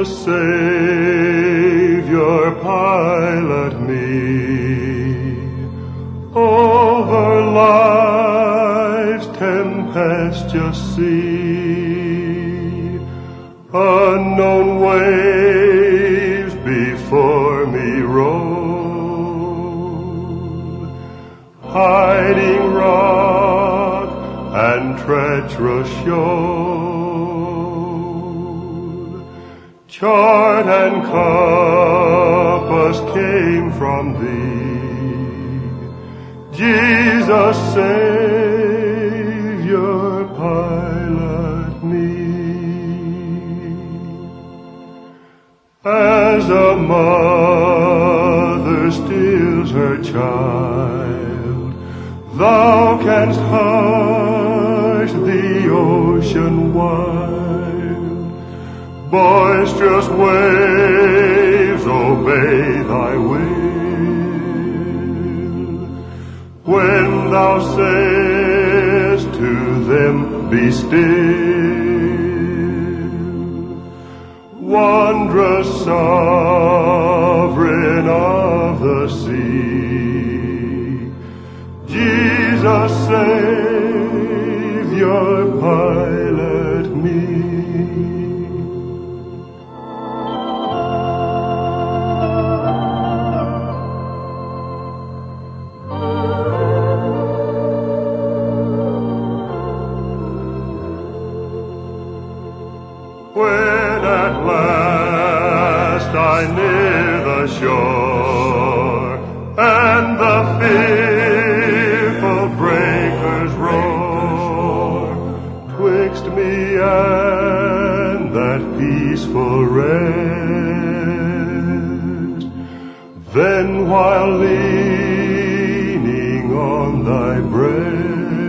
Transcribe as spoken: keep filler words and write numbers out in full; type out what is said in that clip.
Savior, pilot me over life's tempestuous sea. Unknown waves before me roll, hiding rock and treacherous shoal. Chart and compass came from thee, Jesus, Savior, pilot me. As a mother stills her child, thou canst hush the ocean wild. Boisterous waves obey thy will, when thou sayest to them, be still. Wondrous sovereign of the sea, Jesus, Savior, pilot me. When at last I near the shore, and the fearful breakers roar twixt me and that peaceful rest, then while leaning on thy breast,